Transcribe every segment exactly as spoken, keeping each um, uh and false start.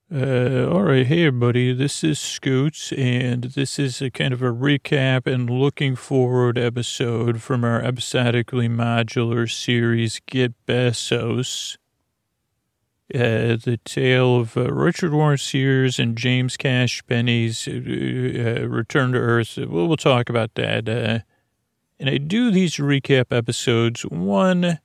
Uh, all right, hey everybody, this is Scoots, and this is a kind of a recap and looking forward episode from our episodically modular series, Get Bezos. Uh, the tale of uh, Richard Warren Sears and James Cash Benny's uh, uh, return to Earth. We'll, we'll talk about that. Uh, and I do these recap episodes, one,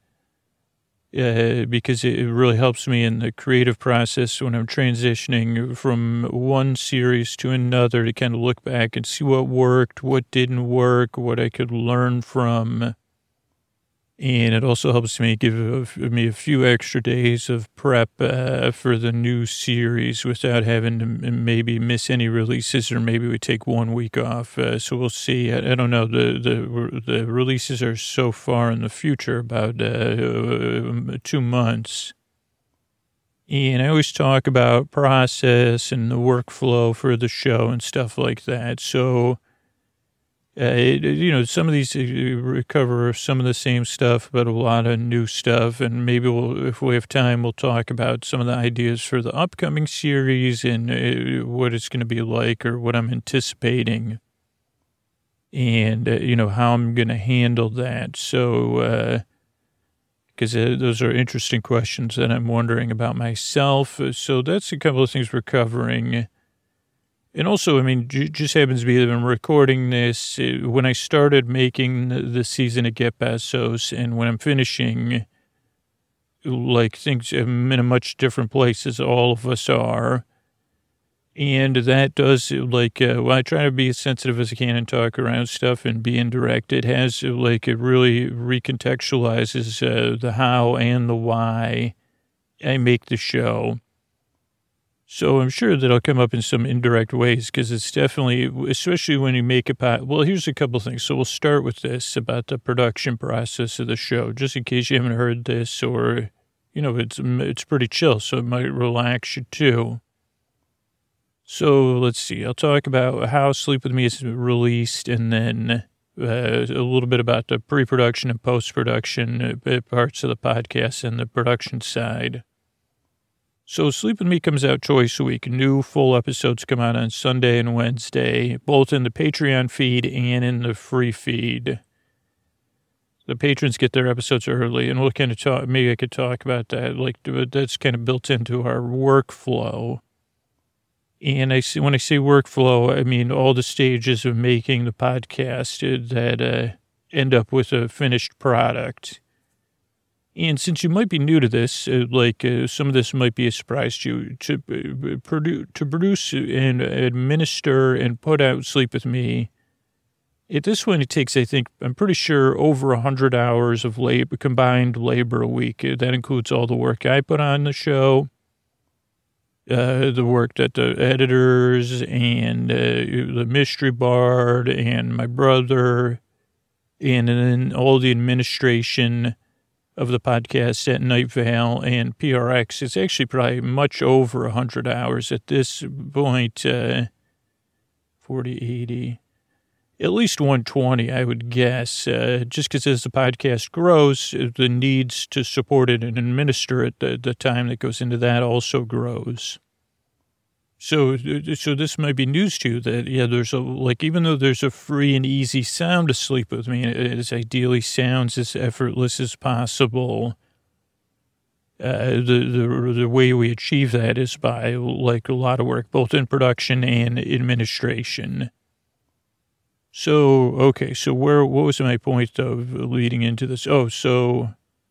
Uh, because it really helps me in the creative process when I'm transitioning from one series to another to kind of look back and see what worked, what didn't work, what I could learn from. And it also helps me give a, me a few extra days of prep uh, for the new series without having to maybe miss any releases, or maybe we take one week off. Uh, so we'll see. I, I don't know. The, the the releases are so far in the future, about uh, two months. And I always talk about process and the workflow for the show and stuff like that. So Uh, it, you know, some of these uh, recover some of the same stuff, but a lot of new stuff. And maybe we'll, if we have time, we'll talk about some of the ideas for the upcoming series and uh, what it's going to be like, or what I'm anticipating, and, uh, you know, how I'm going to handle that. So, because uh, uh, those are interesting questions that I'm wondering about myself. So that's a couple of things we're covering. And also, I mean, it just happens to be that I'm recording this when I started making the season of Get Bezos, and when I'm finishing, like, things I'm in a much different place, as all of us are. And that does, like, uh, well, I try to be as sensitive as I can and talk around stuff and be indirect. It has, like, it really recontextualizes uh, the how and the why I make the show. So I'm sure that I'll come up in some indirect ways, because it's definitely, especially when you make a pot. Well, here's a couple of things. So we'll start with this about the production process of the show, just in case you haven't heard this, or, you know, it's, it's pretty chill, so it might relax you too. So let's see. I'll talk about how Sleep With Me is released, and then uh, a little bit about the pre-production and post-production uh, parts of the podcast and the production side. So Sleep With Me comes out twice a week. New full episodes come out on Sunday and Wednesday, both in the Patreon feed and in the free feed. The patrons get their episodes early, and we'll kind of talk, maybe I could talk about that. Like, that's kind of built into our workflow. And I see, when I say workflow, I mean all the stages of making the podcast that uh, end up with a finished product. And since you might be new to this, uh, like uh, some of this might be a surprise to you, to, uh, produce, to produce and administer and put out Sleep With Me, at this point it takes, I think, I'm pretty sure, over one hundred hours of labor, combined labor a week. That includes all the work I put on the show, uh, the work that the editors and uh, the mystery bard and my brother, and then all the administration of the podcast at Night Vale and P R X. It's actually probably much over one hundred hours at this point, uh, forty, eighty, at least one hundred twenty, I would guess, uh, just because as the podcast grows, the needs to support it and administer it, the, the time that goes into that also grows. So, so this might be news to you that, yeah, there's a, like, even though there's a free and easy sound to Sleep With Me, it is ideally sounds as effortless as possible. Uh, the, the, the way we achieve that is by, like, a lot of work, both in production and administration. So, okay, so where, what was my point of leading into this? Oh, so...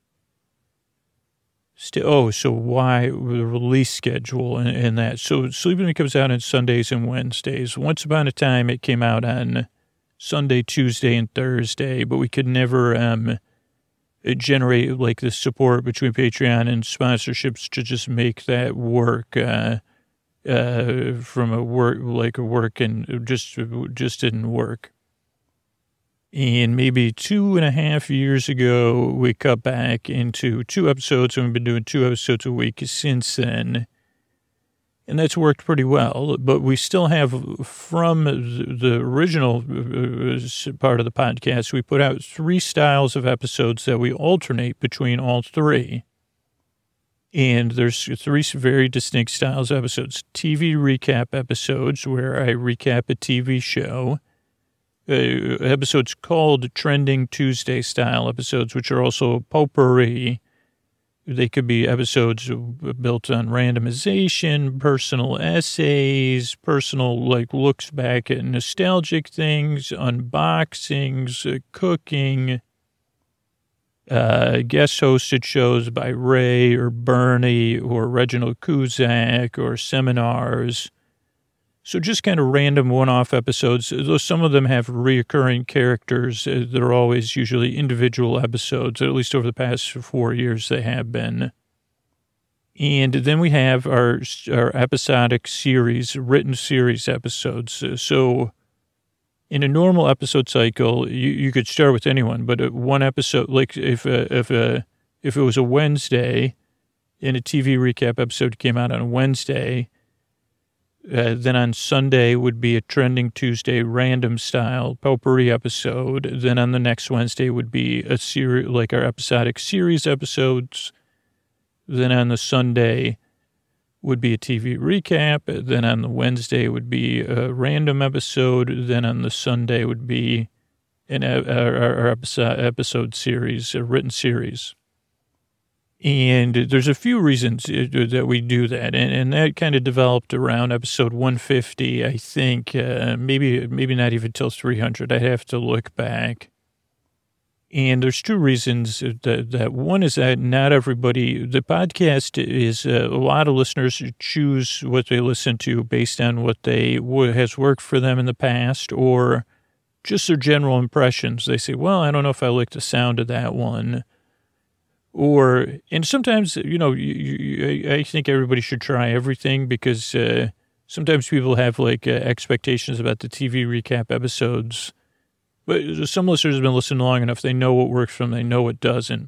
Still, oh, so why the release schedule and, and that. So Sleep With Me comes out on Sundays and Wednesdays. Once upon a time, it came out on Sunday, Tuesday, and Thursday, but we could never um, generate, like, the support between Patreon and sponsorships to just make that work uh, uh, from a work, like a work, and just, just didn't work. And maybe two and a half years ago, we cut back into two episodes, and we've been doing two episodes a week since then. And that's worked pretty well. But we still have, from the original part of the podcast, we put out three styles of episodes that we alternate between all three. And there's three very distinct styles of episodes. T V recap episodes, where I recap a T V show. Uh, episodes called Trending Tuesday style episodes, which are also potpourri. They could be episodes built on randomization, personal essays, personal, like, looks back at nostalgic things, unboxings, uh, cooking, uh, guest-hosted shows by Ray or Bernie or Reginald Kuzak or seminars. So just kind of random one-off episodes, though some of them have reoccurring characters. They're always usually individual episodes, at least over the past four years they have been. And then we have our, our episodic series, written series episodes. So in a normal episode cycle, you, you could start with anyone, but one episode, like if a, if a, if it was a Wednesday and a T V recap episode came out on a Wednesday, Uh, then on Sunday would be a Trending Tuesday random style potpourri episode. Then on the next Wednesday would be a series, like our episodic series episodes. Then on the Sunday would be a T V recap. Then on the Wednesday would be a random episode. Then on the Sunday would be an our, our episode, episode series, a written series. And there's a few reasons that we do that. And, and that kind of developed around episode one fifty, I think, uh, maybe maybe not even till three hundred. I'd have to look back. And there's two reasons that, that one is that not everybody, the podcast is uh, a lot of listeners choose what they listen to based on what they what has worked for them in the past or just their general impressions. They say, well, I don't know if I like the sound of that one. Or, and sometimes, you know, you, you, I think everybody should try everything because uh, sometimes people have like uh, expectations about the T V recap episodes. But some listeners have been listening long enough. They know what works for them. They know what doesn't.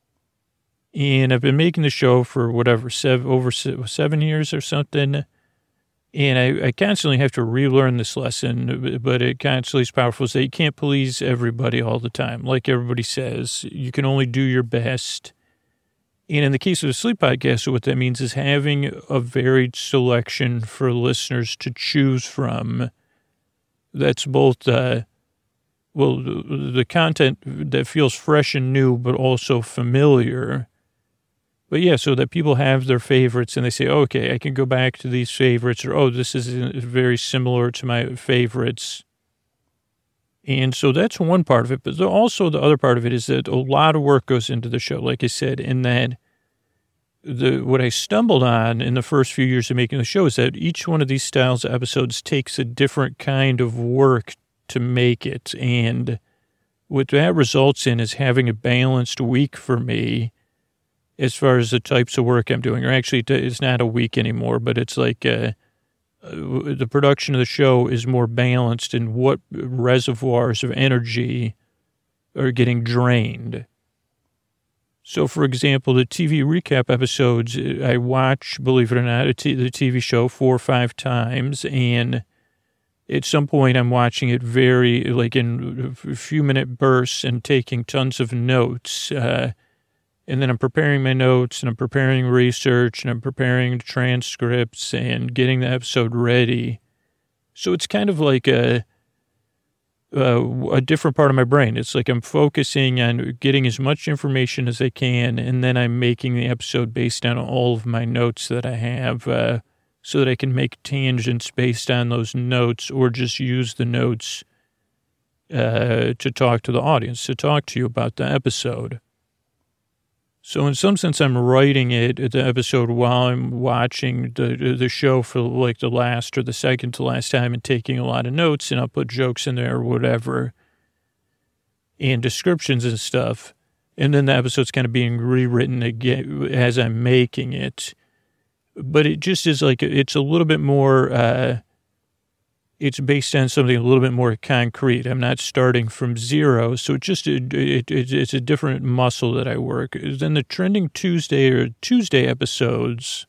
And I've been making the show for whatever, seven, over seven years or something. And I, I constantly have to relearn this lesson, but it constantly is powerful. So you can't please everybody all the time. Like everybody says, you can only do your best. And in the case of the sleep podcast, what that means is having a varied selection for listeners to choose from. That's both, uh, well, the content that feels fresh and new, but also familiar. But yeah, so that people have their favorites and they say, oh, okay, I can go back to these favorites, or, oh, this is very similar to my favorites. And so that's one part of it. But also the other part of it is that a lot of work goes into the show, like I said, in that the what I stumbled on in the first few years of making the show is that each one of these styles of episodes takes a different kind of work to make it. And what that results in is having a balanced week for me as far as the types of work I'm doing. Or actually, it's not a week anymore, but it's like uh, the production of the show is more balanced in what reservoirs of energy are getting drained. So, for example, the T V recap episodes, I watch, believe it or not, the T V show four or five times, and at some point I'm watching it very, like in a few minute bursts and taking tons of notes, uh, and then I'm preparing my notes, and I'm preparing research, and I'm preparing transcripts, and getting the episode ready. So it's kind of like a, a, a different part of my brain. It's like I'm focusing on getting as much information as I can, and then I'm making the episode based on all of my notes that I have, uh, so that I can make tangents based on those notes, or just use the notes uh, to talk to the audience, to talk to you about the episode. So in some sense, I'm writing it, the episode, while I'm watching the the show for like the last or the second to last time, and taking a lot of notes, and I'll put jokes in there or whatever, and descriptions and stuff. And then the episode's kind of being rewritten again as I'm making it. But it just is like, it's a little bit more, uh, it's based on something a little bit more concrete. I'm not starting from zero. So it just, it, it, it's a different muscle that I work. Then the Trending Tuesday or Tuesday episodes,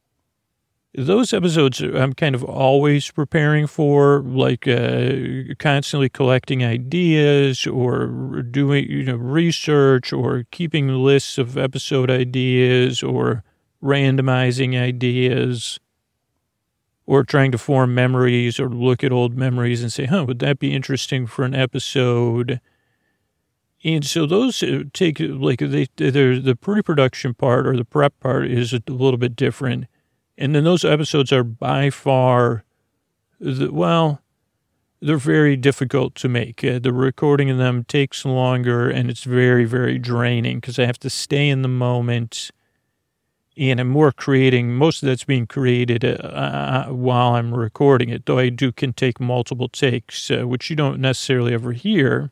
those episodes I'm kind of always preparing for, like uh, constantly collecting ideas or doing, you know, research or keeping lists of episode ideas or randomizing ideas, or trying to form memories or look at old memories and say, huh, would that be interesting for an episode? And so those take, like, they, they're, the pre-production part or the prep part is a little bit different. And then those episodes are by far, the, well, they're very difficult to make. Uh, the recording of them takes longer, and it's very, very draining because I have to stay in the moment. And I'm more creating, most of that's being created uh, while I'm recording it, though I do can take multiple takes, uh, which you don't necessarily ever hear.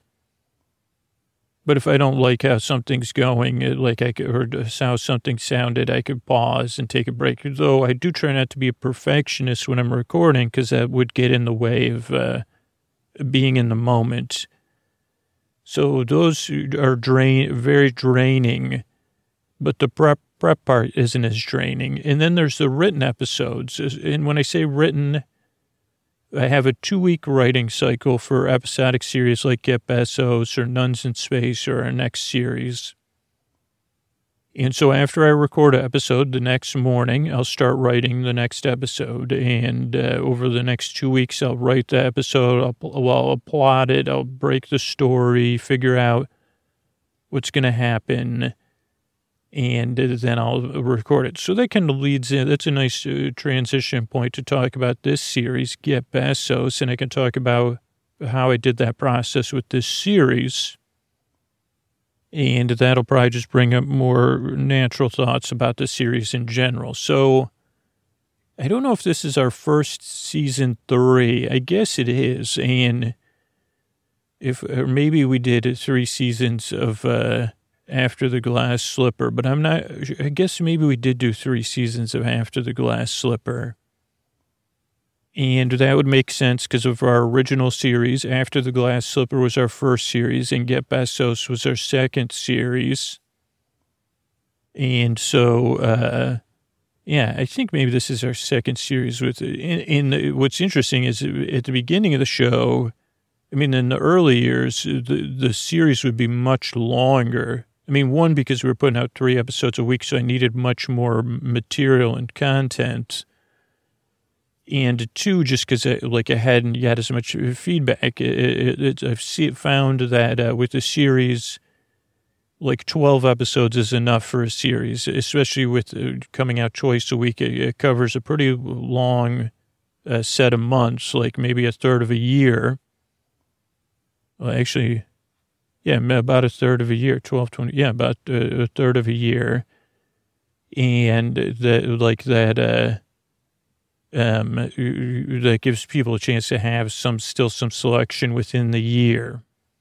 But if I don't like how something's going, like I could, or how something sounded, I could pause and take a break. Though I do try not to be a perfectionist when I'm recording, because that would get in the way of uh, being in the moment. So those are drain, very draining, but the prep prep part isn't as draining. And then there's the written episodes. And when I say written, I have a two-week writing cycle for episodic series like Get Bezos or Nuns in Space or our next series. And so after I record an episode, the next morning, I'll start writing the next episode. And uh, over the next two weeks, I'll write the episode. I'll, well, I'll plot it. I'll break the story, figure out what's going to happen, and then I'll record it. So that kind of leads in. That's a nice uh, transition point to talk about this series, Get Bezos, and I can talk about how I did that process with this series. And that'll probably just bring up more natural thoughts about the series in general. So I don't know if this is our first season three. I guess it is. And if, or maybe we did three seasons of, uh, After the Glass Slipper, but I'm not, I guess maybe we did do three seasons of After the Glass Slipper. And that would make sense because of our original series. After the Glass Slipper was our first series, and Get Bezos was our second series. And so, uh, yeah, I think maybe this is our second series. With in, in what's interesting is at the beginning of the show, I mean, in the early years, the, the series would be much longer. I mean, one, because we were putting out three episodes a week, so I needed much more material and content. And two, just because, like, I hadn't yet as much feedback. It, it, it, I've see, found that uh, with the series, like, twelve episodes is enough for a series, especially with uh, coming out twice a week. It, it covers a pretty long uh, set of months, like maybe a third of a year. Well, actually, yeah, about a third of a year, twelve, twenty, yeah, about uh, a third of a year. And that, like that, uh, um, that gives people a chance to have some, still some selection within the year.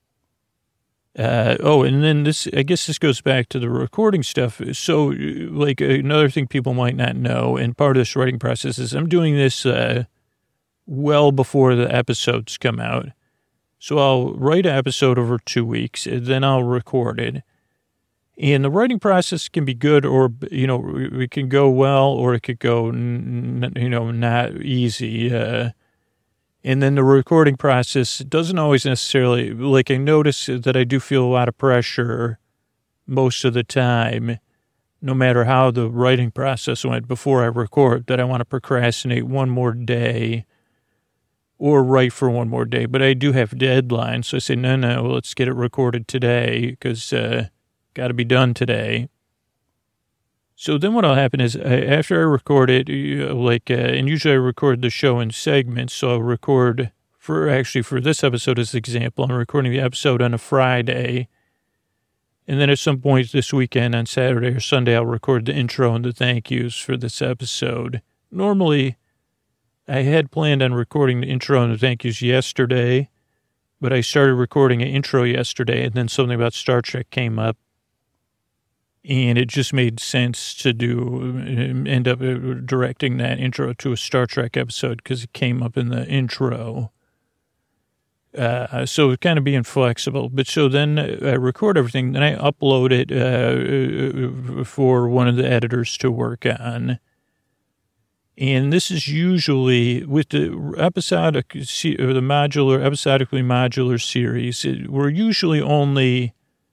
Uh, oh, and then this, I guess this goes back to the recording stuff. So, like, another thing people might not know, and part of this writing process is I'm doing this uh, well before the episodes come out. So I'll write an episode over two weeks, and then I'll record it. And the writing process can be good, or, you know, it can go well, or it could go, you know, not easy. Uh, and then the recording process doesn't always necessarily, like, I notice that I do feel a lot of pressure most of the time, no matter how the writing process went before I record, that I want to procrastinate one more day or write for one more day. But I do have deadlines, so I say, no, no, let's get it recorded today, because uh, got to be done today. So then what'll happen is, uh, after I record it, uh, like, uh, and usually I record the show in segments, so I'll record, for actually for this episode as an example, I'm recording the episode on a Friday, and then at some point this weekend on Saturday or Sunday, I'll record the intro and the thank yous for this episode. Normally, I had planned on recording the intro and the thank yous yesterday, but I started recording an intro yesterday, and then something about Star Trek came up, and it just made sense to do, end up directing that intro to a Star Trek episode because it came up in the intro. Uh, so kind of being flexible. But so then I record everything, then I upload it uh, for one of the editors to work on. And this is usually with the episodic, or the modular, episodically modular series, it, we're usually only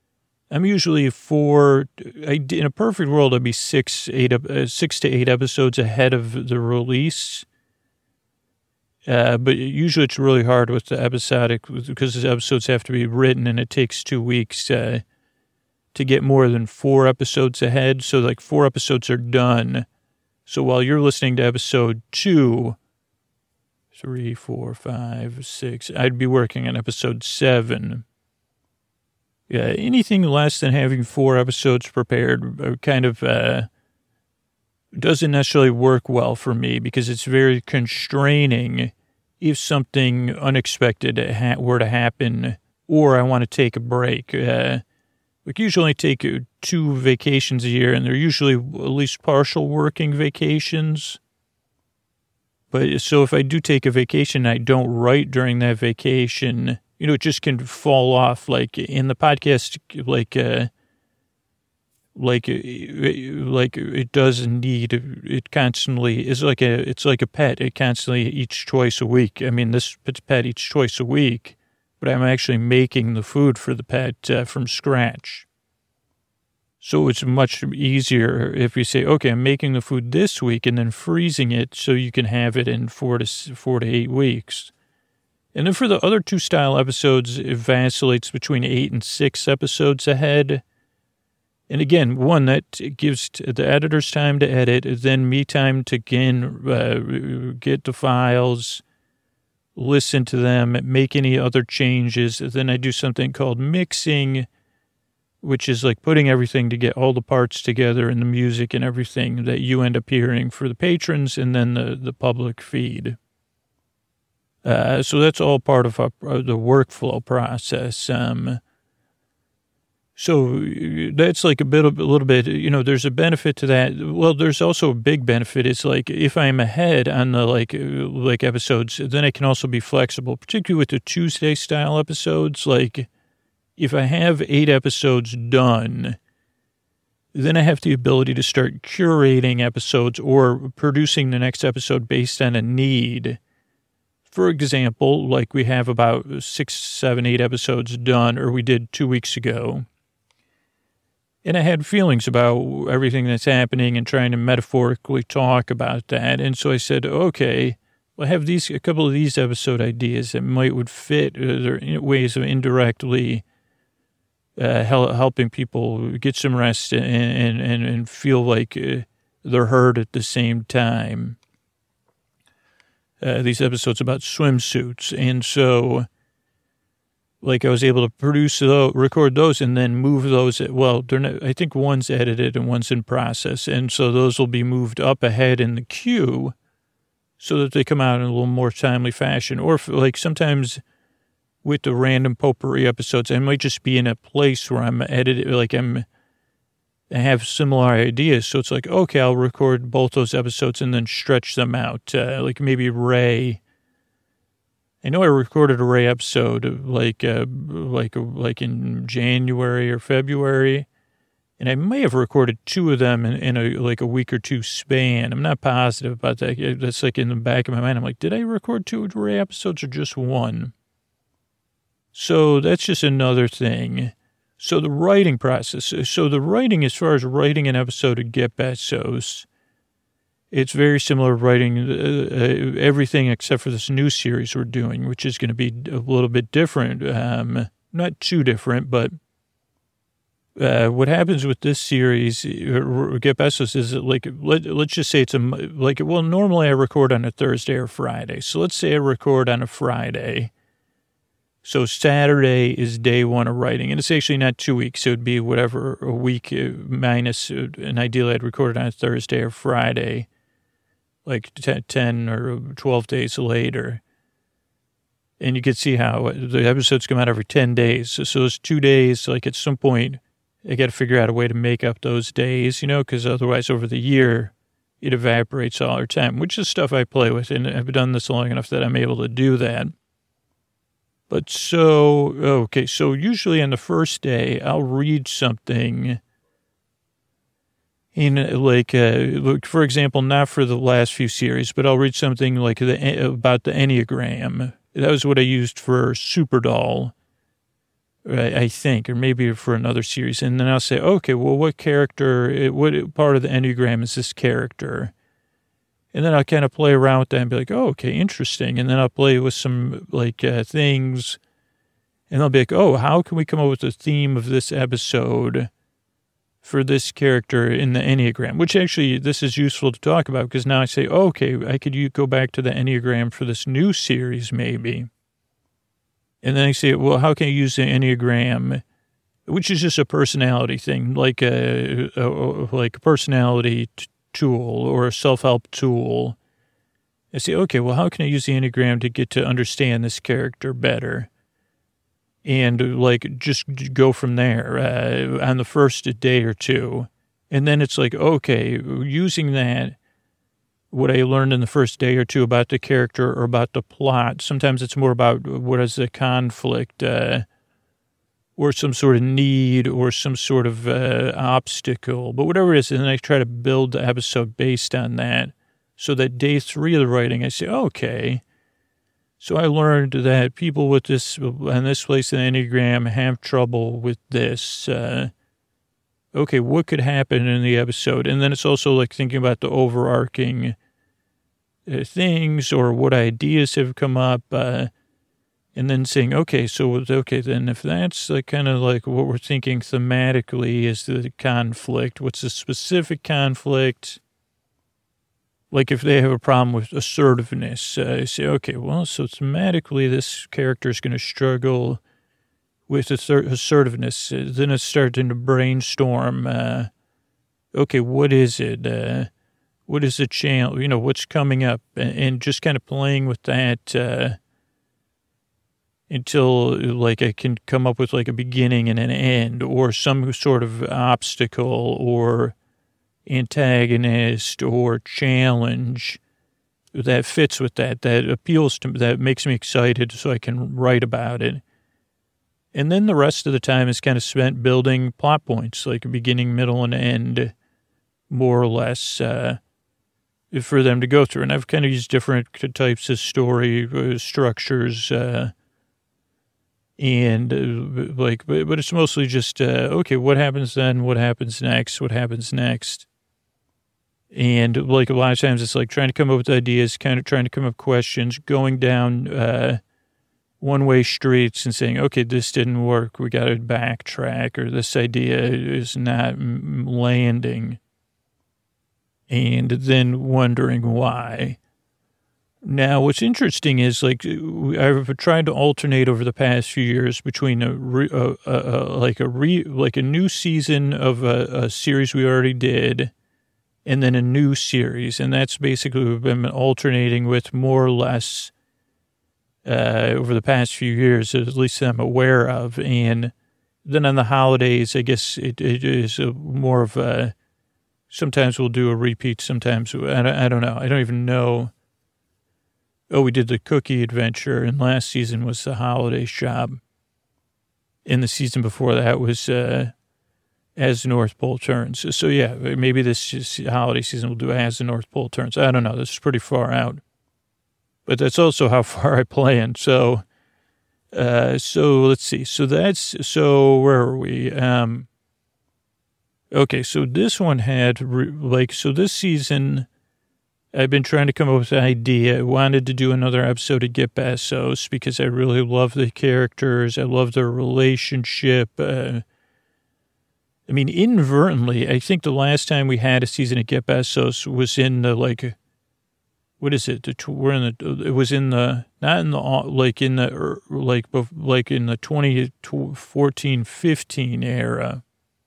I'm usually four, I, in a perfect world, I'd be six, eight, uh, six to eight episodes ahead of the release. Uh, but usually it's really hard with the episodic because the episodes have to be written and it takes two weeks uh, to get more than four episodes ahead. So like four episodes are done. So while you're listening to episode two, three, four, five, six, I'd be working on episode seven. Yeah, anything less than having four episodes prepared kind of uh, doesn't necessarily work well for me because it's very constraining if something unexpected ha- were to happen or I want to take a break. Uh, we usually take two vacations a year, and they're usually at least partial working vacations. But so if I do take a vacation, I don't write during that vacation. You know, it just can fall off. Like in the podcast, like, uh, like, like it does need, it constantly is like a, it's like a pet. It constantly eats twice a week. I mean, this pet eats twice a week, but I'm actually making the food for the pet uh, from scratch. So it's much easier if you say, okay, I'm making the food this week and then freezing it so you can have it in four to four to eight weeks. And then for the other two style episodes, it vacillates between eight and six episodes ahead. And again, one that gives the editors time to edit, then me time to again uh, get the files, listen to them, make any other changes. Then I do something called mixing, which is like putting everything to get all the parts together and the music and everything that you end up hearing for the patrons and then the, the public feed. Uh, so that's all part of, our, of the workflow process. Um, so that's like a bit, of, a little bit, you know, there's a benefit to that. Well, there's also a big benefit. It's like if I'm ahead on the like, like episodes, then I can also be flexible, particularly with the Tuesday style episodes. Like if I have eight episodes done, then I have the ability to start curating episodes or producing the next episode based on a need. For example, like we have about six, seven, eight episodes done, or we did two weeks ago. And I had feelings about everything that's happening and trying to metaphorically talk about that. And so I said, okay, well, I have these, a couple of these episode ideas that might would fit. Uh, there are ways of indirectly uh, helping people get some rest and, and, and feel like uh, they're heard at the same time. Uh, these episodes about swimsuits. And so, like, I was able to produce those, record those, and then move those. Well, they're not, I think one's edited and one's in process. And so those will be moved up ahead in the queue so that they come out in a little more timely fashion. Or, if, like, sometimes with the random potpourri episodes, I might just be in a place where I'm editing, like, I'm, I have similar ideas. So it's like, okay, I'll record both those episodes and then stretch them out. Uh, like maybe Ray. I know I recorded a Ray episode like, uh, like, like in January or February. And I may have recorded two of them in, in a, like a week or two span. I'm not positive about that. That's like in the back of my mind. I'm like, did I record two Ray episodes or just one? So that's just another thing. So the writing process, so the writing, as far as writing an episode of Get Bessos, it's very similar to writing uh, uh, everything except for this new series we're doing, which is going to be a little bit different. Um, not too different, but uh, what happens with this series, uh, Get Bessos, is that like, let, let's just say it's a, like, well, normally I record on a Thursday or Friday. So let's say I record on a Friday. So Saturday is day one of writing, and it's actually not two weeks. It would be whatever, a week minus, and ideally I'd record it on a Thursday or Friday, like ten or twelve days later. And you can see how the episodes come out every ten days. So, so those two days, like at some point, I got to figure out a way to make up those days, you know, because otherwise over the year, it evaporates all our time, which is stuff I play with. And I've done this long enough that I'm able to do that. But so, okay, so usually on the first day, I'll read something in like, uh, for example, not for the last few series, but I'll read something like the, about the Enneagram. That was what I used for Superdoll. I I think, or maybe for another series. And then I'll say, okay, well, what character, what part of the Enneagram is this character? And then I'll kind of play around with that and be like, oh, okay, interesting. And then I'll play with some like uh, things, and I'll be like, oh, how can we come up with the theme of this episode for this character in the Enneagram? Which actually, this is useful to talk about, because now I say, oh, okay, I could you go back to the Enneagram for this new series, maybe. And then I say, well, how can I use the Enneagram, which is just a personality thing, like a, a like a personality t- tool or a self-help tool. I say, okay, well, how can I use the Enneagram to get to understand this character better? And like, just go from there uh, on the first day or two. And then it's like, okay, using that, what I learned in the first day or two about the character or about the plot. Sometimes it's more about what is the conflict uh, or some sort of need or some sort of uh, obstacle, but whatever it is. And then I try to build the episode based on that. So that day three of the writing, I say, okay. So I learned that people with this, and this place in the Enneagram have trouble with this. Uh, okay, what could happen in the episode? And then it's also like thinking about the overarching uh, things or what ideas have come up, uh, and then saying, okay, so, okay, then if that's like kind of like what we're thinking thematically is the conflict, what's the specific conflict? Like if they have a problem with assertiveness, uh, I say, okay, well, so thematically this character is going to struggle with assertiveness. Then it's starting to brainstorm, uh, okay, what is it? Uh, what is the channel? You know, what's coming up? And, and just kind of playing with that uh, until, like, I can come up with, like, a beginning and an end or some sort of obstacle or antagonist or challenge that fits with that, that appeals to me, that makes me excited so I can write about it. And then the rest of the time is kind of spent building plot points, like a beginning, middle, and end, more or less, uh, for them to go through. And I've kind of used different types of story uh, structures, uh, and uh, like, but, but it's mostly just, uh, okay, what happens then? What happens next? What happens next? And like a lot of times it's like trying to come up with ideas, kind of trying to come up with questions, going down, uh, one-way streets and saying, okay, this didn't work. We got to backtrack, or this idea is not landing. And then wondering why. Now, what's interesting is, like, I've tried to alternate over the past few years between a, re, a, a, a like a re, like a new season of a, a series we already did, and then a new series, and that's basically we've been alternating with more or less uh, over the past few years, at least I'm aware of. And then on the holidays, I guess it, it is a more of a. Sometimes we'll do a repeat. Sometimes I don't, I don't know. I don't even know. Oh, we did the cookie adventure, and last season was the holiday shop. And the season before that was uh, As the North Pole Turns. So, yeah, maybe this holiday season we'll do As the North Pole Turns. I don't know. This is pretty far out. But that's also how far I plan. So, uh, so let's see. So that's, so where are we? Um, okay, so this one had, like, so this season, I've been trying to come up with an idea. I wanted to do another episode of Get Bessos because I really love the characters. I love their relationship. Uh, I mean, inadvertently, I think the last time we had a season of Get Bessos was in the, like, what is it? The, we're in the, it was in the, not in the, like, in the, like, like in the twenty fourteen fifteen era.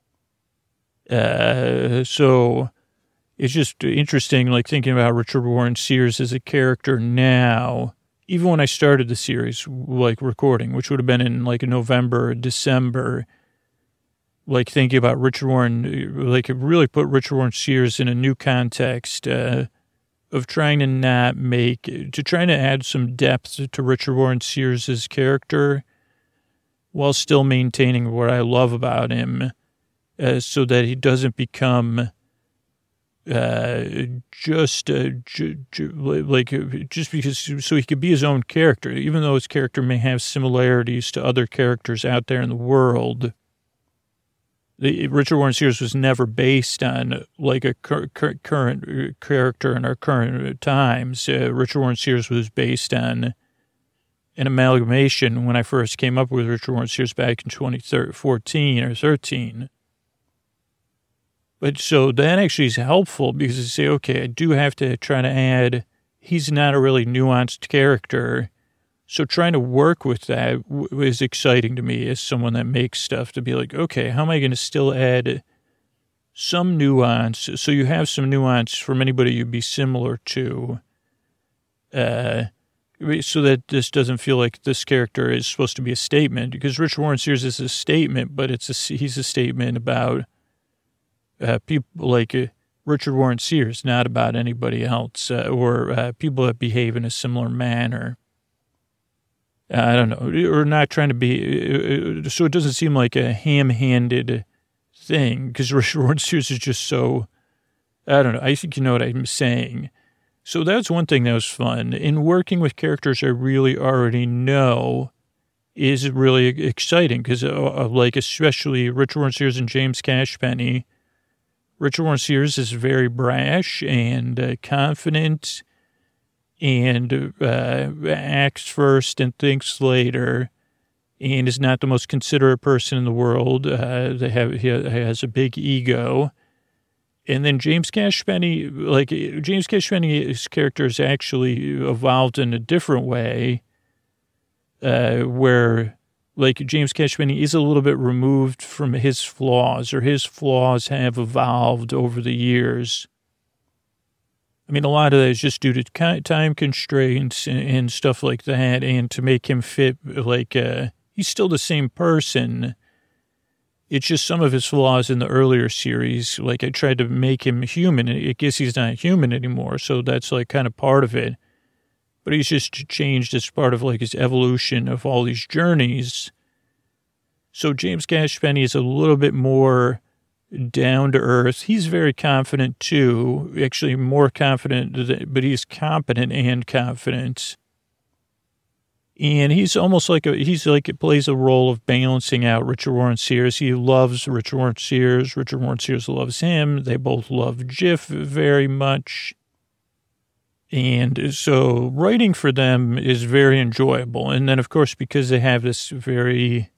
Uh, so it's just interesting, like, thinking about Richard Warren Sears as a character now, even when I started the series, like, recording, which would have been in, like, November, December, like, thinking about Richard Warren, like, it really put Richard Warren Sears in a new context, uh, of trying to not make, to trying to add some depth to Richard Warren Sears' character while still maintaining what I love about him, uh, so that he doesn't become uh, just uh, j- j- like just because so he could be his own character, even though his character may have similarities to other characters out there in the world. The, Richard Warren Sears was never based on like a cur- cur- current character in our current times. Uh, Richard Warren Sears was based on an amalgamation when I first came up with Richard Warren Sears back in twenty fourteen or thirteen. But so that actually is helpful because you say, okay, I do have to try to add, he's not a really nuanced character. So trying to work with that is exciting to me as someone that makes stuff, to be like, okay, how am I going to still add some nuance? So you have some nuance from anybody you'd be similar to, uh, so that this doesn't feel like this character is supposed to be a statement, because Richard Warren Sears is a statement, but it's a, he's a statement about uh, people like uh, Richard Warren Sears, not about anybody else uh, or uh, people that behave in a similar manner. I don't know, or not trying to be, so it doesn't seem like a ham-handed thing, because Richard Warren Sears is just so, I don't know, I think you know what I'm saying. So that's one thing that was fun. In working with characters I really already know is really exciting, because uh, like especially Richard Warren Sears and James Cashpenny. Richard Warren Sears is very brash and uh, confident, and uh, acts first and thinks later, and is not the most considerate person in the world. Uh, they have he has a big ego. And then James Cashpenny, like James Cashpenny's character is actually evolved in a different way, uh, where like James Cashpenny is a little bit removed from his flaws, or his flaws have evolved over the years. I mean, a lot of that is just due to time constraints and, and stuff like that, and to make him fit, like, uh, he's still the same person. It's just some of his flaws in the earlier series, like I tried to make him human, and I guess he's not human anymore, so that's, like, kind of part of it. But he's just changed as part of, like, his evolution of all these journeys. So James Cashpenny is a little bit more down to earth. He's very confident too, actually more confident, but he's competent and confident. And he's almost like a, he's like, it plays a role of balancing out Richard Warren Sears. He loves Richard Warren Sears. Richard Warren Sears loves him. They both love Jif very much. And so writing for them is very enjoyable. And then, of course, because they have this very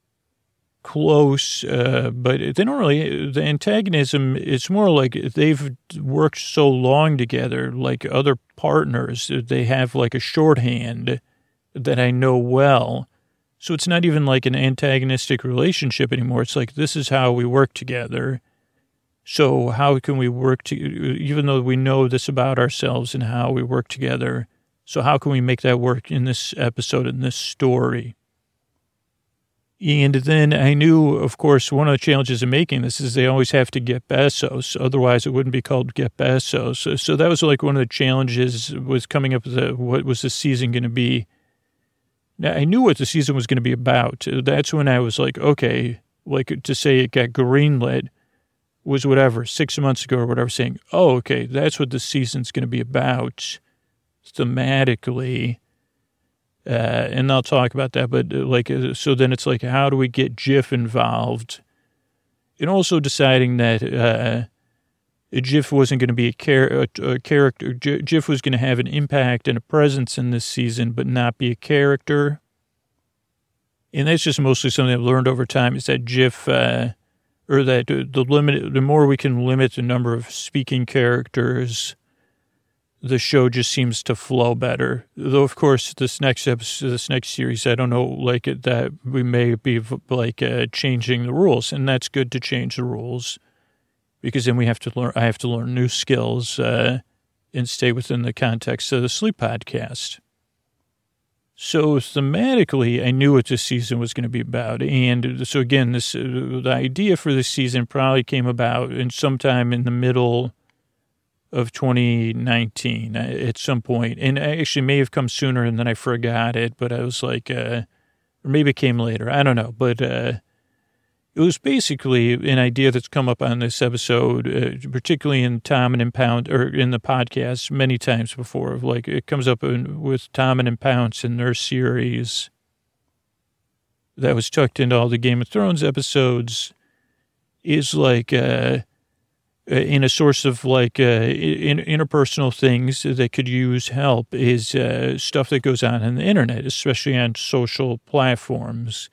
close, uh, but they don't really, the antagonism, it's more like they've worked so long together, like other partners, they have like a shorthand that I know well. So it's not even like an antagonistic relationship anymore. It's like, this is how we work together. So how can we work to, even though we know this about ourselves and how we work together, so how can we make that work in this episode, in this story? And then I knew, of course, one of the challenges of making this is they always have to get Bezos. Otherwise, it wouldn't be called Get Bezos. So, so that was like one of the challenges was coming up with the, what was the season going to be. Now, I knew what the season was going to be about. That's when I was like, okay, like to say it got greenlit was whatever, six months ago or whatever, saying, oh, okay, that's what the season's going to be about thematically. Uh, and I'll talk about that, but uh, like, uh, so then it's like, how do we get Jif involved? And also deciding that uh, Jif wasn't going to be a, char- a, a character. J- Jif was going to have an impact and a presence in this season, but not be a character. And that's just mostly something I've learned over time, is that Jif, uh, or that the limit, the more we can limit the number of speaking characters, the show just seems to flow better. Though, of course, this next episode, this next series, I don't know, like it, that we may be like uh, changing the rules, and that's good to change the rules, because then we have to learn. I have to learn new skills uh, and stay within the context of the Sleep Podcast. So thematically, I knew what this season was going to be about, and so again, this uh, the idea for this season probably came about in sometime in the middle of twenty nineteen at some point, and I actually may have come sooner and then I forgot it, but I was like, uh, or maybe it came later, I don't know, but uh, It was basically an idea that's come up on this episode, uh, particularly in Tom and Impound, or in the podcast many times before. Like, it comes up in, with Tom and Impound in their series that was tucked into all the Game of Thrones episodes, is like uh, in a source of like uh, in, interpersonal things that could use help is uh, stuff that goes on on the internet, especially on social platforms.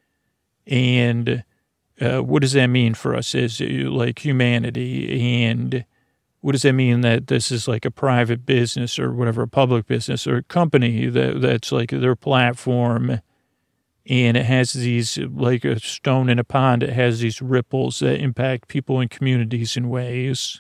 And uh, what does that mean for us as like humanity? And what does that mean that this is like a private business or whatever, a public business or a company that that's like their platform? And it has these, like a stone in a pond, it has these ripples that impact people and communities in ways.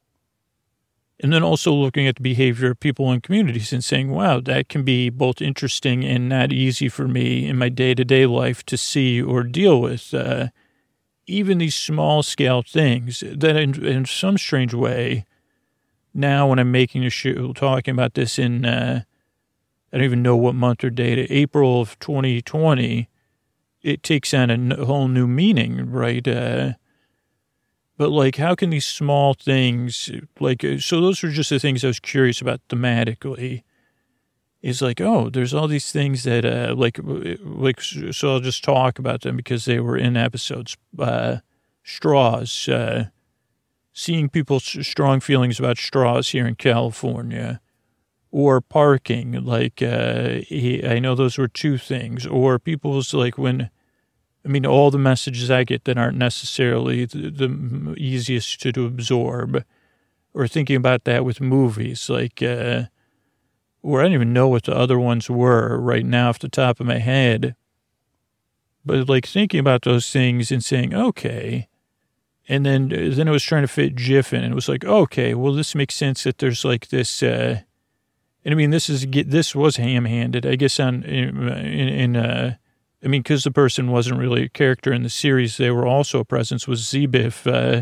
And then also looking at the behavior of people in communities and saying, wow, that can be both interesting and not easy for me in my day-to-day life to see or deal with. Uh, even these small-scale things that in, in some strange way, now when I'm making a show, talking about this in... Uh, I don't even know what month or date, April of twenty twenty, it takes on a whole new meaning, right? Uh, but, like, how can these small things, like, so those were just the things I was curious about thematically, is like, oh, there's all these things that, uh, like, like, so I'll just talk about them because they were in episodes. Uh, straws, uh, seeing people's strong feelings about straws here in California. Or parking, like, uh, he, I know those were two things. Or people's, like, when, I mean, all the messages I get that aren't necessarily the, the easiest to, to absorb. Or thinking about that with movies, like, uh, or I don't even know what the other ones were right now off the top of my head. But, like, thinking about those things and saying, okay. And then, then I was trying to fit GIF in, and it was like, okay, well, this makes sense that there's, like, this, uh, and I mean, this is this was ham-handed, I guess, on in, in uh, I mean, because the person wasn't really a character in the series, they were also a presence with Z-Biff. Uh,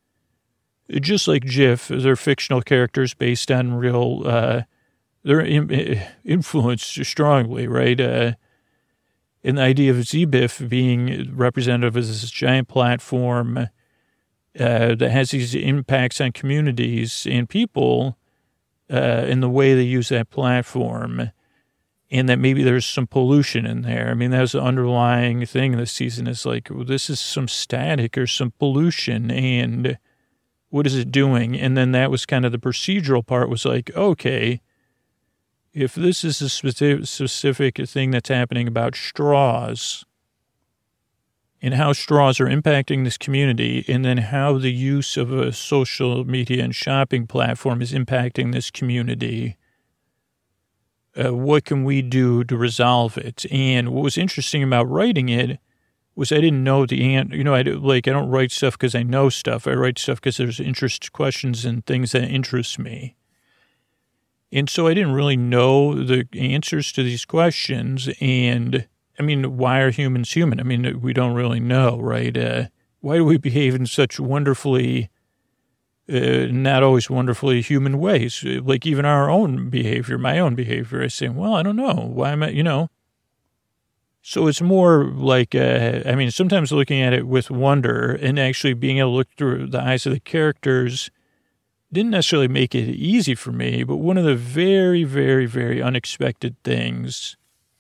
just like Jiff, they're fictional characters based on real, uh, they're in, influenced strongly, right? Uh, and the idea of Z-Biff being representative as this giant platform uh, that has these impacts on communities and people, Uh, in the way they use that platform, and that maybe there's some pollution in there. I mean, that was the underlying thing this season is like, well, this is some static or some pollution, and what is it doing? And then that was kind of the procedural part was like, okay, if this is a specific, specific thing that's happening about straws, and how straws are impacting this community, and then how the use of a social media and shopping platform is impacting this community. Uh, what can we do to resolve it? And what was interesting about writing it was I didn't know the answer. You know, I like I don't write stuff because I know stuff. I write stuff because there's interest questions and things that interest me. And so I didn't really know the answers to these questions, and I mean, why are humans human? I mean, we don't really know, right? Uh, why do we behave in such wonderfully, uh, not always wonderfully human ways? Like even our own behavior, my own behavior, I say, well, I don't know. Why am I, you know? So it's more like, uh, I mean, sometimes looking at it with wonder and actually being able to look through the eyes of the characters didn't necessarily make it easy for me, but one of the very, very, very unexpected things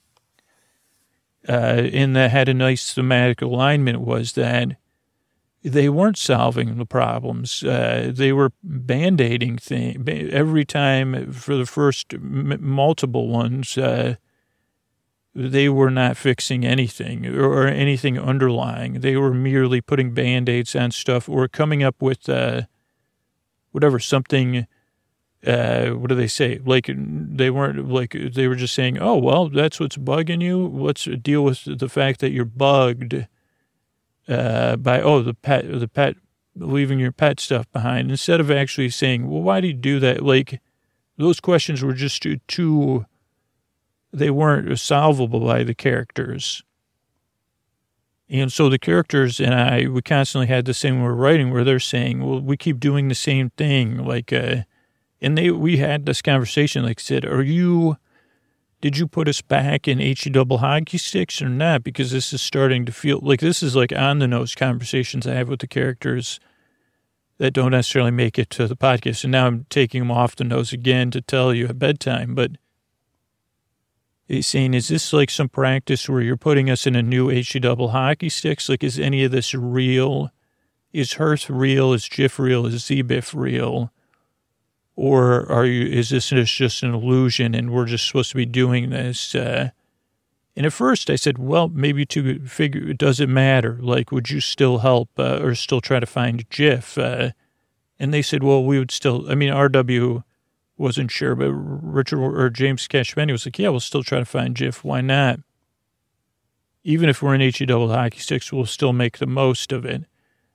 Uh, and that had a nice thematic alignment was that they weren't solving the problems. Uh, they were band-aiding things. Every time for the first m- multiple ones, uh, they were not fixing anything or, or anything underlying. They were merely putting Band-Aids on stuff or coming up with uh, whatever, something... Uh, what do they say? Like they weren't like they were just saying, "Oh, well, that's what's bugging you. Let's deal with the fact that you're bugged uh, by oh the pet the pet leaving your pet stuff behind." Instead of actually saying, "Well, why do you do that?" Like those questions were just too, too they weren't solvable by the characters. And so the characters and I, we constantly had the same we're writing where they're saying, "Well, we keep doing the same thing," like. Uh, And they, we had this conversation, like I said, are you, did you put us back in H E double hockey sticks or not? Because this is starting to feel like this is like on the nose conversations I have with the characters that don't necessarily make it to the podcast. And now I'm taking them off the nose again to tell you at bedtime. But he's saying, is this like some practice where you're putting us in a new H E double hockey sticks? Like, is any of this real? Is Hearth real? Is Jiff real? Is Z-Biff real? Or are you, is this just an illusion and we're just supposed to be doing this? Uh, and at first I said, well, maybe to figure, does it matter? Like, would you still help uh, or still try to find Jiff? Uh, and they said, well, we would still, I mean, R W wasn't sure, but Richard or James Cashmany was like, yeah, we'll still try to find Jiff. Why not? Even if we're in H E double hockey sticks, we'll still make the most of it.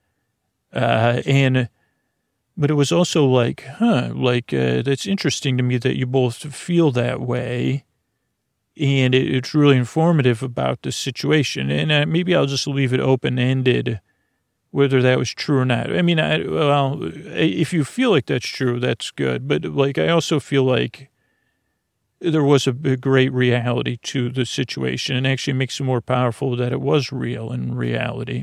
Uh, and, but it was also like, huh, like, uh, that's interesting to me that you both feel that way. And it, it's really informative about the situation. And uh, maybe I'll just leave it open-ended, whether that was true or not. I mean, I, well, if you feel like that's true, that's good. But like, I also feel like there was a, a great reality to the situation, and actually makes it more powerful that it was real in reality.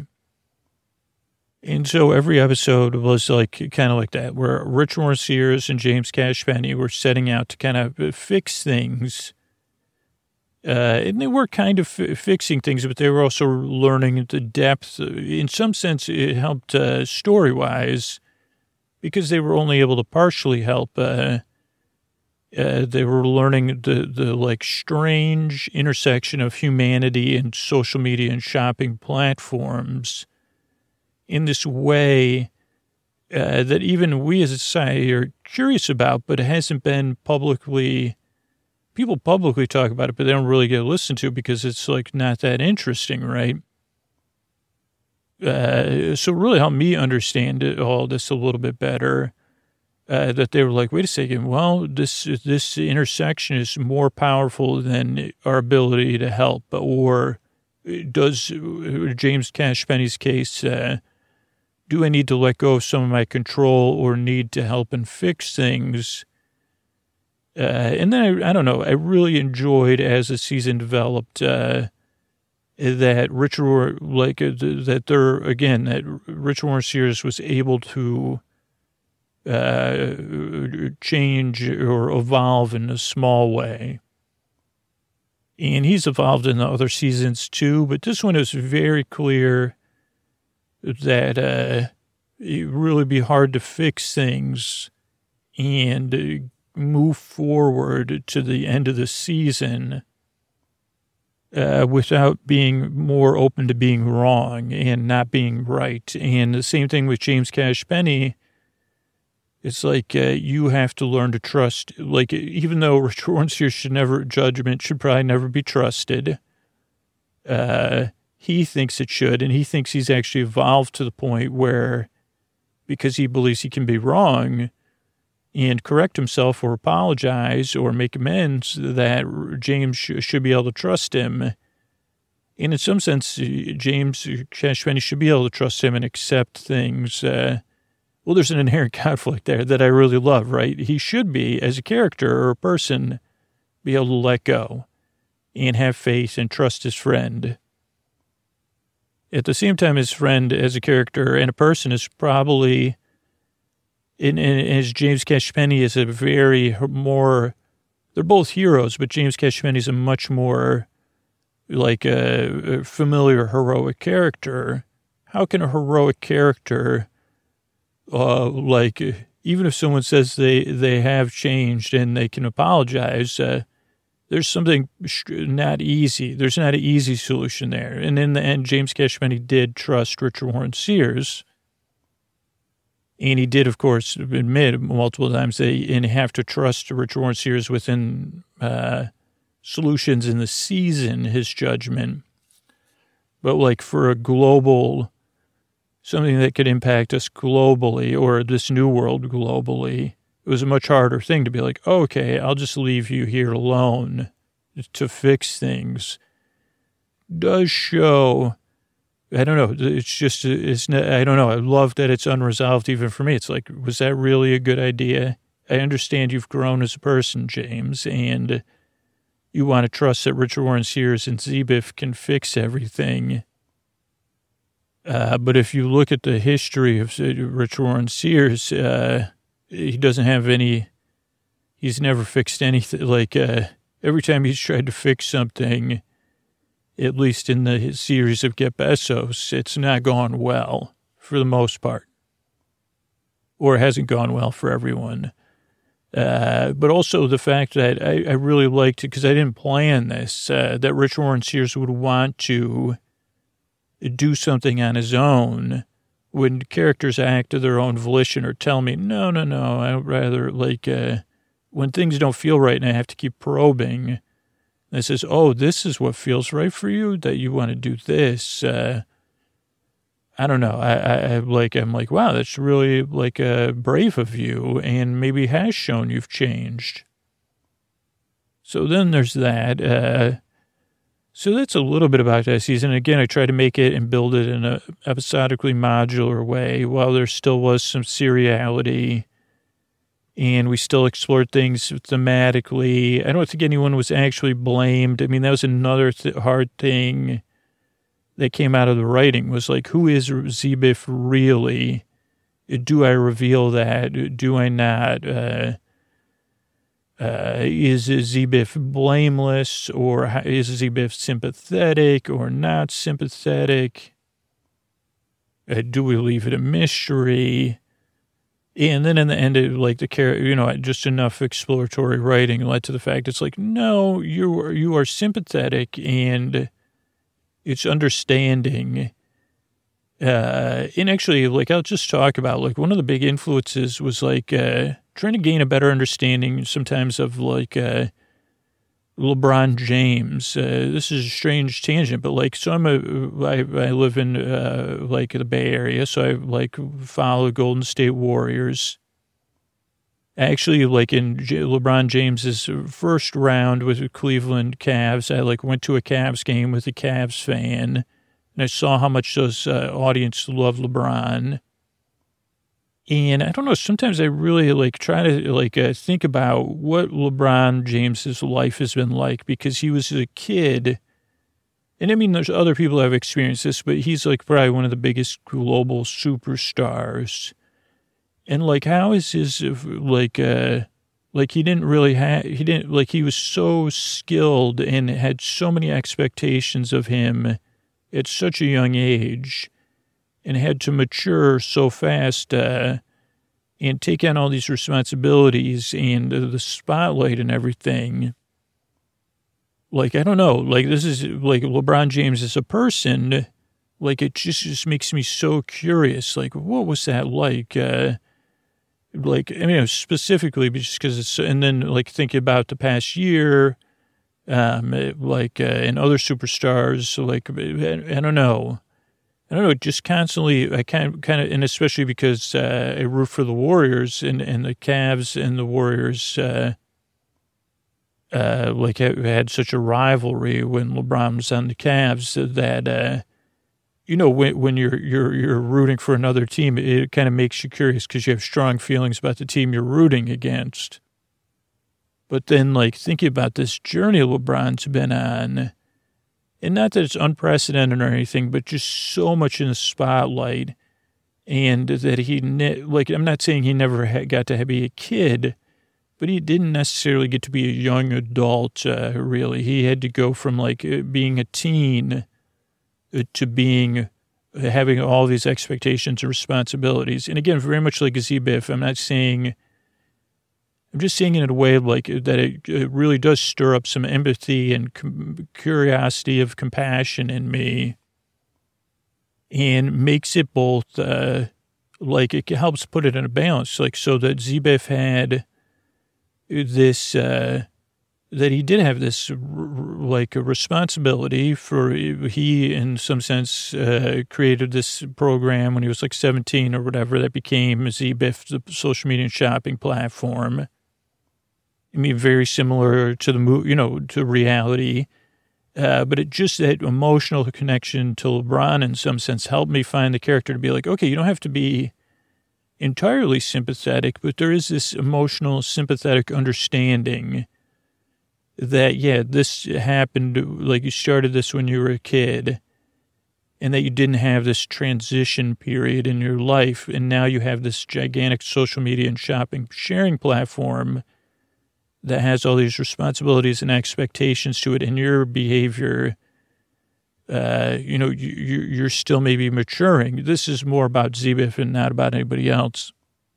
And so every episode was like kind of like that, where Rich Warren Sears and James Cashpenny were setting out to kind of fix things. Uh, and they were kind of f- fixing things, but they were also learning the depth. In some sense, it helped uh, story-wise because they were only able to partially help. Uh, uh, they were learning the, the like strange intersection of humanity and social media and shopping platforms in this way uh, that even we as a society are curious about, but it hasn't been publicly, people publicly talk about it, but they don't really get listened to because it's like not that interesting, right? Uh, so it really helped me understand it, all this a little bit better, uh, that they were like, wait a second, well, this, this intersection is more powerful than our ability to help. Or does James Cashpenny's case, uh, do I need to let go of some of my control or need to help and fix things? Uh, and then, I, I don't know, I really enjoyed as the season developed uh, that Richard, like, uh, that there, again, that Richard Warren Sears was able to uh, change or evolve in a small way. And he's evolved in the other seasons too, but this one is very clear that uh, it really be hard to fix things and uh, move forward to the end of the season uh, without being more open to being wrong and not being right. And the same thing with James Cashpenny. It's like uh, you have to learn to trust, like, even though Richard Warren Sears should never, judgment should probably never be trusted, uh, he thinks it should, and he thinks he's actually evolved to the point where, because he believes he can be wrong and correct himself or apologize or make amends, that James sh- should be able to trust him. And in some sense, James Cashpenny should be able to trust him and accept things. Uh, well, there's an inherent conflict there that I really love, right? He should be, as a character or a person, be able to let go and have faith and trust his friend. At the same time, his friend as a character and a person is probably, in, in, as James Cashpenny is a very more, they're both heroes, but James Cashpenny is a much more like a, a familiar heroic character. How can a heroic character, uh, like, even if someone says they, they have changed and they can apologize, uh, there's something not easy. There's not an easy solution there. And in the end, James Cashpenny did trust Richard Warren Sears. And he did, of course, admit multiple times that you have to trust Richard Warren Sears within uh, solutions in the season, his judgment. But like for a global, something that could impact us globally or this new world globally, it was a much harder thing to be like, oh, okay, I'll just leave you here alone to fix things. Does show, I don't know, it's just, it's not, I don't know, I love that it's unresolved even for me. It's like, was that really a good idea? I understand you've grown as a person, James, and you want to trust that Richard Warren Sears and Z-Biff can fix everything. Uh, but if you look at the history of Richard Warren Sears, uh, he doesn't have any, he's never fixed anything. Like, uh, every time he's tried to fix something, at least in the his series of Get Bezos, it's not gone well for the most part. Or it hasn't gone well for everyone. Uh, but also the fact that I, I really liked it, because I didn't plan this, uh, that Richard Warren Sears would want to do something on his own when characters act of their own volition or tell me, no, no, no, I'd rather, like, uh, when things don't feel right and I have to keep probing, and it says, oh, this is what feels right for you, that you want to do this. Uh, I don't know. I, I, I like, I'm like, wow, that's really like uh, brave of you, and maybe has shown you've changed. So then there's that. Uh, so that's a little bit about that season. Again, I try to make it and build it in a episodically modular way, while there still was some seriality, and we still explored things thematically. I don't think anyone was actually blamed. I mean, that was another th- hard thing that came out of the writing, was like, who is Z-Biff really? Do I reveal that? Do I not? Uh, uh, is Z-Biff blameless, or is Z-Biff sympathetic or not sympathetic? Uh, do we leave it a mystery? And then in the end, it, like the character, you know, just enough exploratory writing led to the fact it's like, no, you are, you are sympathetic, and it's understanding. Uh, and actually, like, I'll just talk about, like, one of the big influences was, like, uh, trying to gain a better understanding sometimes of, like, uh, LeBron James. Uh, this is a strange tangent, but, like, so I'm a, I, I live in, uh, like, the Bay Area, so I, like, follow Golden State Warriors. Actually, like, in J- LeBron James's first round with the Cleveland Cavs, I, like, went to a Cavs game with a Cavs fan, and I saw how much those uh, audience love LeBron. And I don't know, sometimes I really, like, try to, like, uh, think about what LeBron James's life has been like, because he was a kid. And I mean, there's other people that have experienced this, but he's, like, probably one of the biggest global superstars. And, like, how is his, like, uh, like, he didn't really have, he didn't, like, he was so skilled and had so many expectations of him at such a young age, and had to mature so fast, uh, and take on all these responsibilities and uh, the spotlight and everything. Like, I don't know, like, this is, like, LeBron James as a person, like, it just, just makes me so curious. Like, what was that like? Uh, like, I mean, specifically just because it's, and then, like, thinking about the past year, um, like, uh, and other superstars, so, like, I, I don't know. I don't know, just constantly, I kind of, kind of, and especially because uh, I root for the Warriors, and, and the Cavs and the Warriors, uh, uh, like, had such a rivalry when LeBron was on the Cavs, that, uh, you know, when, when you're, you're, you're rooting for another team, it kind of makes you curious because you have strong feelings about the team you're rooting against. But then, like, thinking about this journey LeBron's been on, and not that it's unprecedented or anything, but just so much in the spotlight, and that he, ne- like, I'm not saying he never had, got to be a kid, but he didn't necessarily get to be a young adult, uh, really. He had to go from, like, being a teen to being, having all these expectations and responsibilities. And again, very much like a Z-Biff, I'm not saying, I'm just saying it in a way like that it, it really does stir up some empathy and com- curiosity of compassion in me, and makes it both, uh, like, it helps put it in a balance. Like, so that Z-Biff had this, uh, that he did have this, like, a responsibility for, he, in some sense, uh, created this program when he was like seventeen or whatever that became Z-Biff, the social media and shopping platform. I mean, very similar to the movie, you know, to reality. Uh, but it just, that emotional connection to LeBron in some sense helped me find the character to be like, okay, you don't have to be entirely sympathetic, but there is this emotional, sympathetic understanding that, yeah, this happened, like you started this when you were a kid, and that you didn't have this transition period in your life, and now you have this gigantic social media and shopping sharing platform that has all these responsibilities and expectations to it, and your behavior, uh, you know, you, you're still maybe maturing. This is more about Zebif and not about anybody else.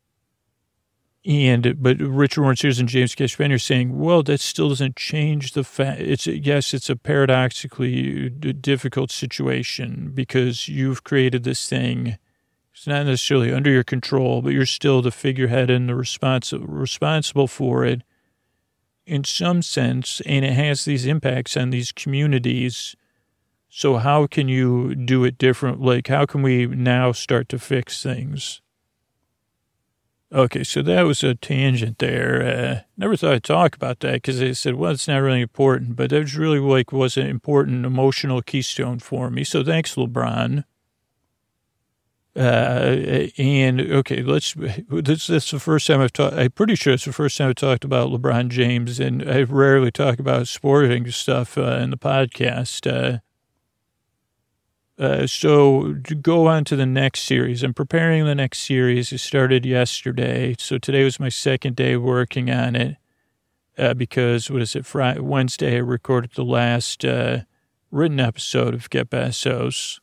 And, but Richard Warren Sears and James Cashman are saying, well, that still doesn't change the fact. It's, yes, it's a paradoxically difficult situation because you've created this thing. It's not necessarily under your control, but you're still the figurehead and the responsible, responsible for it in some sense. And it has these impacts on these communities. So how can you do it different? Like, how can we now start to fix things? Okay, so that was a tangent there. Uh, never thought I'd talk about that because they said, well, it's not really important, but that was really like was an important emotional keystone for me. So thanks, LeBron. Uh, and okay, let's, this, this is the first time I've talked, I'm pretty sure it's the first time I've talked about LeBron James, and I rarely talk about sporting stuff uh, in the podcast. Uh, Uh, so to go on to the next series, I'm preparing the next series. It started yesterday. So today was my second day working on it uh, because, what is it, Friday, Wednesday, I recorded the last uh, written episode of Get Bezos.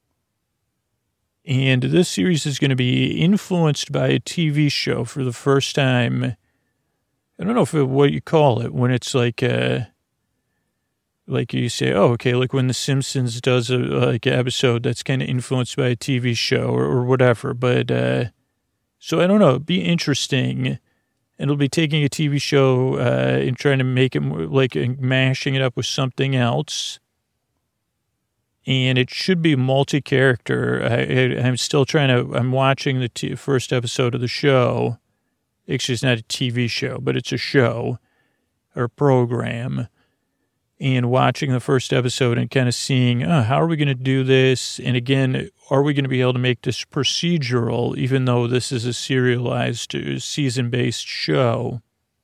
And this series is going to be influenced by a T V show for the first time. I don't know if it, what you call it when it's like a... Like you say, oh, okay, like when The Simpsons does a like an episode that's kind of influenced by a T V show or, or whatever. But uh, so I don't know, it'd be interesting. And it'll be taking a T V show uh, and trying to make it more, like mashing it up with something else. And it should be multi-character. I, I, I'm still trying to, I'm watching the t- first episode of the show. Actually, it's not a T V show, but it's a show or program. And watching the first episode and kind of seeing, oh, how are we going to do this? And again, are we going to be able to make this procedural, even though this is a serialized, season-based show?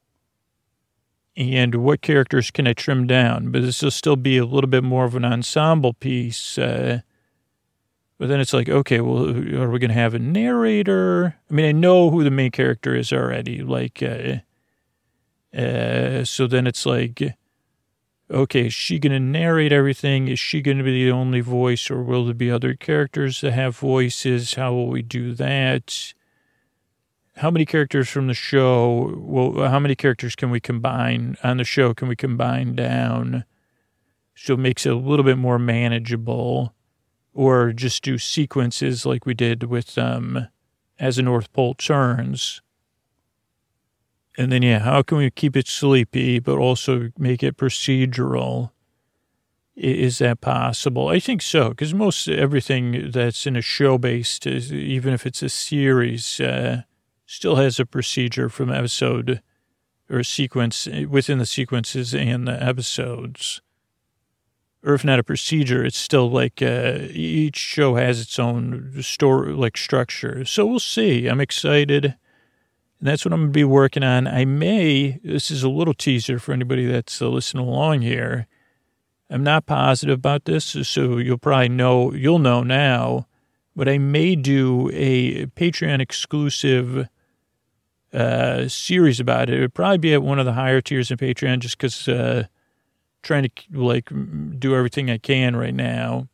And what characters can I trim down? But this will still be a little bit more of an ensemble piece. Uh, but then it's like, okay, well, are we going to have a narrator? I mean, I know who the main character is already. Like, uh, uh, so then it's like... Okay, is she going to narrate everything? Is she going to be the only voice, or will there be other characters that have voices? How will we do that? How many characters from the show, well, how many characters can we combine on the show? Can we combine down so it makes it a little bit more manageable, or just do sequences like we did with um, As the North Pole Turns? And then, yeah, how can we keep it sleepy, but also make it procedural? Is that possible? I think so, because most everything that's in a show-based, even if it's a series, uh, still has a procedure from episode or a sequence within the sequences and the episodes. Or if not a procedure, it's still like uh, each show has its own story, like structure. So we'll see. I'm excited. And that's what I'm going to be working on. I may, this is a little teaser for anybody that's uh, listening along here. I'm not positive about this, so you'll probably know, you'll know now, but I may do a Patreon exclusive uh, series about it. It would probably be at one of the higher tiers in Patreon just because uh, trying to like do everything I can right now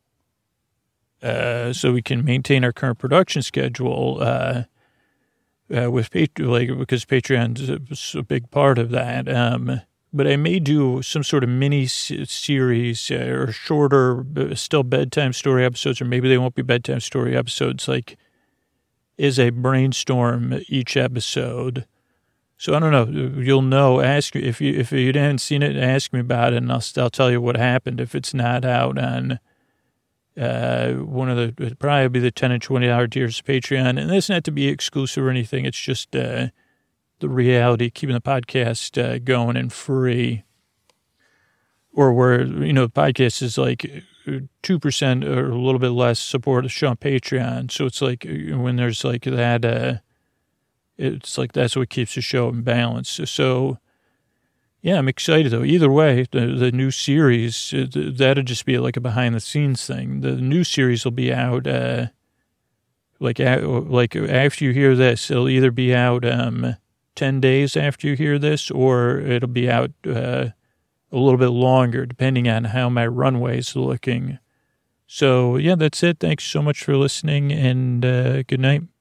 uh, so we can maintain our current production schedule. Uh, Uh, with like because Patreon's a big part of that, um, but I may do some sort of mini series uh, or shorter, still bedtime story episodes, or maybe they won't be bedtime story episodes. Like, is a brainstorm each episode. So I don't know. You'll know. Ask if you if you haven't seen it, ask me about it, and I'll I'll tell you what happened if it's not out on. Uh, one of the, it'd probably be the ten and twenty dollar tiers of Patreon. And that's not to be exclusive or anything. It's just, uh, the reality, keeping the podcast, uh, going and free. Or where, you know, the podcast is like two percent or a little bit less support the show on Patreon. So it's like when there's like that, uh, it's like that's what keeps the show in balance. So, yeah, I'm excited though. Either way, the, the new series, uh, that'll just be like a behind the scenes thing. The new series will be out, uh, like, like after you hear this, it'll either be out, um, ten days after you hear this, or it'll be out, uh, a little bit longer, depending on how my runway's looking. So yeah, that's it. Thanks so much for listening, and, uh, good night.